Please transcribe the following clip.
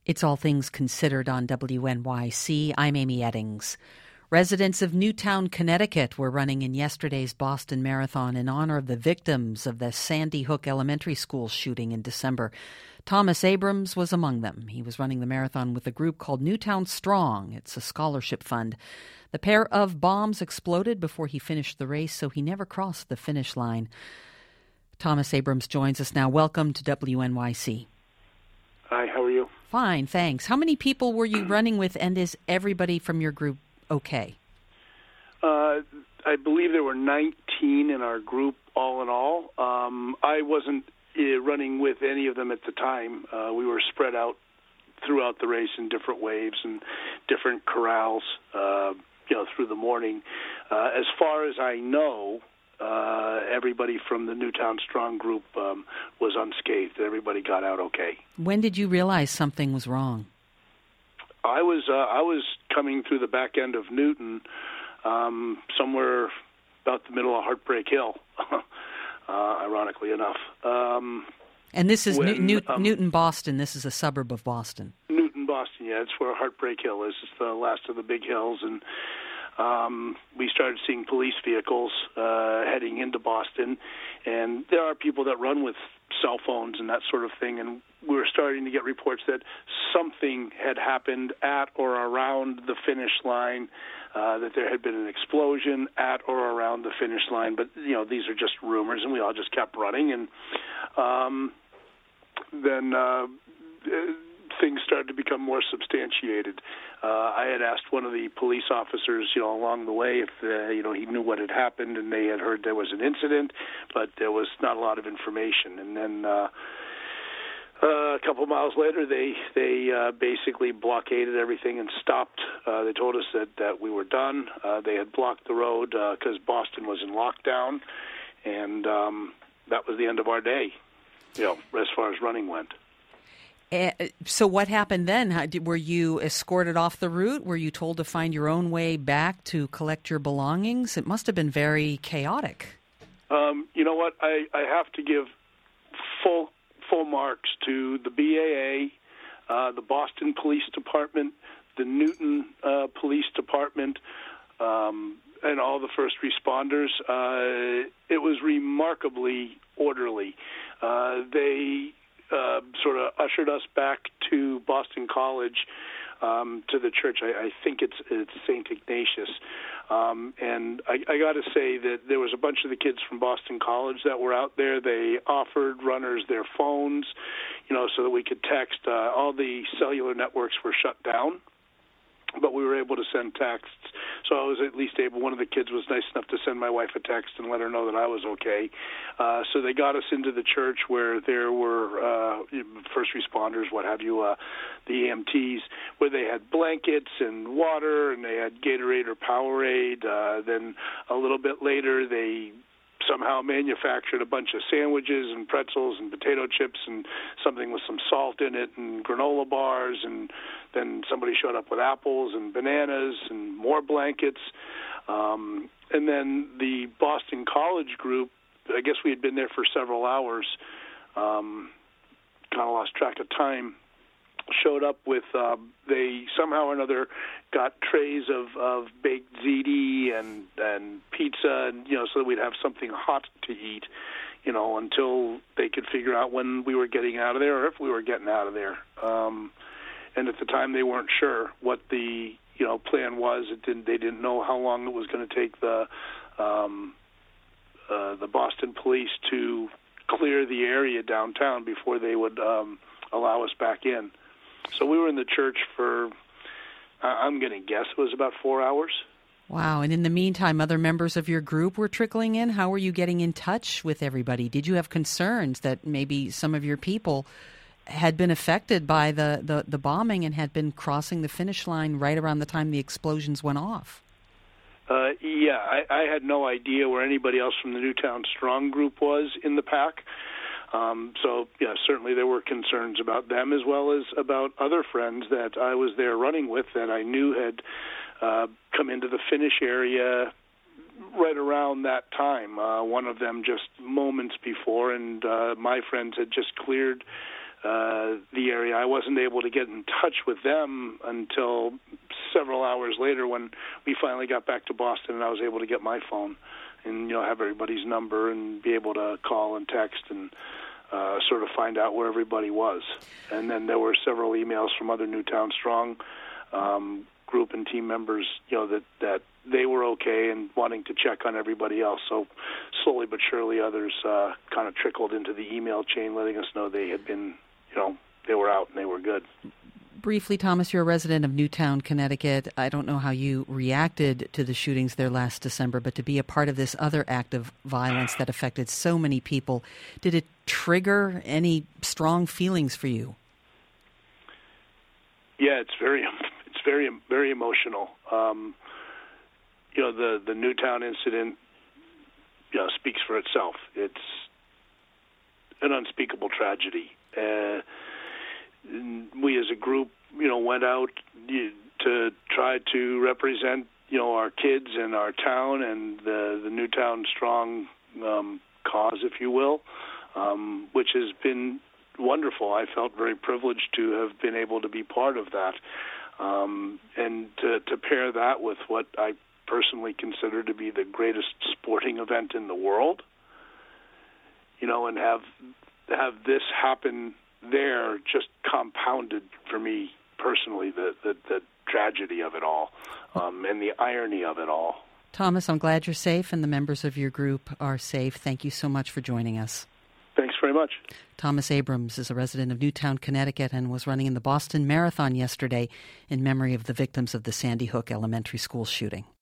It's All Things Considered on WNYC. I'm Amy Eddings. Residents of Newtown, Connecticut were running in yesterday's Boston Marathon in honor of the victims of the Sandy Hook Elementary School shooting in December. Thomas Abrams was among them. He was running the marathon with a group called Newtown Strong. It's a scholarship fund. The pair of bombs exploded before he finished the race, so he never crossed the finish line. Thomas Abrams joins us now. Welcome to WNYC. Hi, how are you? Fine, thanks. How many people were you running with, and is everybody from your group okay? I believe there were 19 in our group, all in all. I wasn't running with any of them at the time. We were spread out throughout the race in different waves and different corrals, through the morning. As far as I know, everybody from the Newtown Strong group was unscathed. Everybody got out okay. When did you realize something was wrong? I was coming through the back end of Newton, somewhere about the middle of Heartbreak Hill, ironically enough. And this is Newton, Boston. This is a suburb of Boston. Newton, Boston, yeah. It's where Heartbreak Hill is. It's the last of the big hills, and we started seeing police vehicles heading into Boston, and there are people that run with cell phones and that sort of thing, and we were starting to get reports that something had happened at or around the finish line, that there had been an explosion at or around the finish line, but these are just rumors, and we all just kept running, and then things started to become more substantiated. I had asked one of the police officers, along the way if, he knew what had happened, and they had heard there was an incident, but there was not a lot of information. And then a couple miles later, they basically blockaded everything and stopped. They told us that we were done. They had blocked the road because Boston was in lockdown, and that was the end of our day, as far as running went. So what happened then? Were you escorted off the route? Were you told to find your own way back to collect your belongings? It must have been very chaotic. You know what? I have to give full marks to the BAA, the Boston Police Department, the Newton Police Department, and all the first responders. It was remarkably orderly. They sort of ushered us back to Boston College, to the church. I think it's St. Ignatius. And I got to say that there was a bunch of the kids from Boston College that were out there. They offered runners their phones, so that we could text. All the cellular networks were shut down, but we were able to send texts. So I was at least able, one of the kids was nice enough to send my wife a text and let her know that I was okay. So they got us into the church where there were first responders, what have you, the EMTs, where they had blankets and water, and they had Gatorade or Powerade. Then a little bit later, they somehow manufactured a bunch of sandwiches and pretzels and potato chips and something with some salt in it and granola bars, and then somebody showed up with apples and bananas and more blankets. And then the Boston College group, I guess we had been there for several hours, kind of lost track of time, showed up with, they somehow or another got trays of baked ziti and pizza, and so that we'd have something hot to eat, until they could figure out when we were getting out of there or if we were getting out of there. And at the time, they weren't sure what the plan was. They didn't know how long it was going to take the Boston police to clear the area downtown before they would allow us back in. So we were in the church for, I'm going to guess it was about 4 hours. Wow. And in the meantime, other members of your group were trickling in. How were you getting in touch with everybody? Did you have concerns that maybe some of your people had been affected by the bombing and had been crossing the finish line right around the time the explosions went off? Yeah, I had no idea where anybody else from the Newtown Strong group was in the pack. So, certainly there were concerns about them as well as about other friends that I was there running with that I knew had come into the finish area right around that time. One of them just moments before, and my friends had just cleared the area. I wasn't able to get in touch with them until several hours later when we finally got back to Boston, and I was able to get my phone and have everybody's number and be able to call and text and sort of find out where everybody was. And then there were several emails from other Newtown Strong group and team members, that they were okay and wanting to check on everybody else. So slowly but surely others kind of trickled into the email chain letting us know they had been, they were out and they were good. Briefly, Thomas, you're a resident of Newtown, Connecticut. I don't know how you reacted to the shootings there last December, but to be a part of this other act of violence that affected so many people, did it trigger any strong feelings for you? Yeah, it's very, very emotional. The Newtown incident, speaks for itself. It's an unspeakable tragedy. We as a group, went out to try to represent, our kids and our town and the Newtown Strong cause, if you will, which has been wonderful. I felt very privileged to have been able to be part of that. And to pair that with what I personally consider to be the greatest sporting event in the world, and have this happen there just compounded for me personally the tragedy of it all, and the irony of it all. Thomas, I'm glad you're safe and the members of your group are safe. Thank you so much for joining us. Thanks very much. Thomas Abrams is a resident of Newtown, Connecticut, and was running in the Boston Marathon yesterday in memory of the victims of the Sandy Hook Elementary School shooting.